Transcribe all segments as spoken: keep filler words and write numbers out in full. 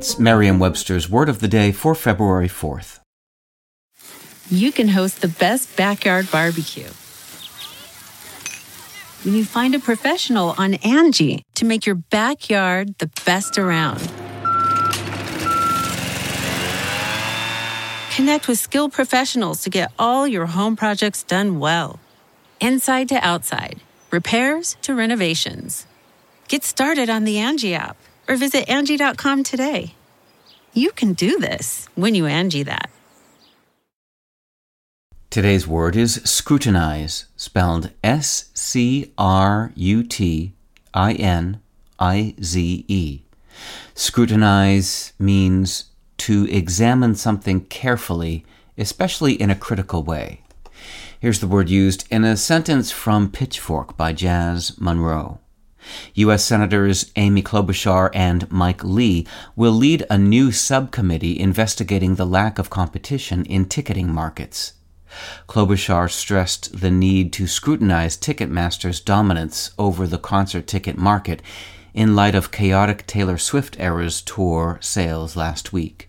It's Merriam-Webster's Word of the Day for February fourth. You can host the best backyard barbecue when you find a professional on Angie to make your backyard the best around. Connect with skilled professionals to get all your home projects done well. Inside to outside, repairs to renovations. Get started on the Angie app or visit Angie dot com today. You can do this when you Angie that. Today's word is scrutinize, spelled S C R U T I N I Z E. Scrutinize means to examine something carefully, especially in a critical way. Here's the word used in a sentence from Pitchfork by Jas Monroe. U S Senators Amy Klobuchar and Mike Lee will lead a new subcommittee investigating the lack of competition in ticketing markets. Klobuchar stressed the need to scrutinize Ticketmaster's dominance over the concert ticket market in light of chaotic Taylor Swift-era's tour sales last week.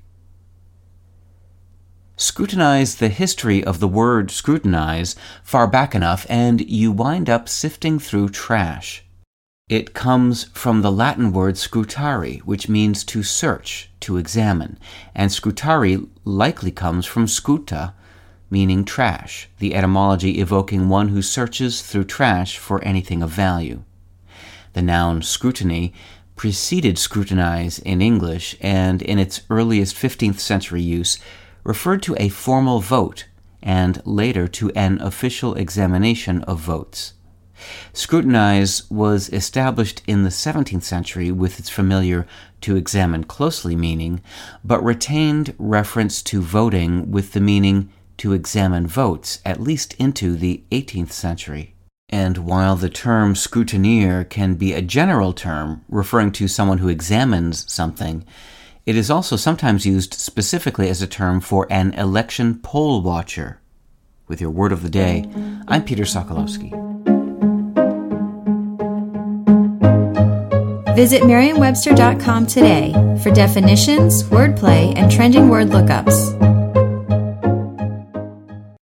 Scrutinize the history of the word scrutinize far back enough, and you wind up sifting through trash. It comes from the Latin word scrutare, which means to search, to examine, and scrutare likely comes from scuta, meaning trash, the etymology evoking one who searches through trash for anything of value. The noun scrutiny preceded scrutinize in English, and in its earliest fifteenth century use, referred to a formal vote and later to an official examination of votes. Scrutinize was established in the seventeenth century with its familiar to examine closely meaning, but retained reference to voting with the meaning to examine votes at least into the eighteenth century. And while the term scrutineer can be a general term referring to someone who examines something, it is also sometimes used specifically as a term for an election poll watcher. With your word of the day, I'm Peter Sokolowski. Visit Merriam Webster dot com today for definitions, wordplay, and trending word lookups.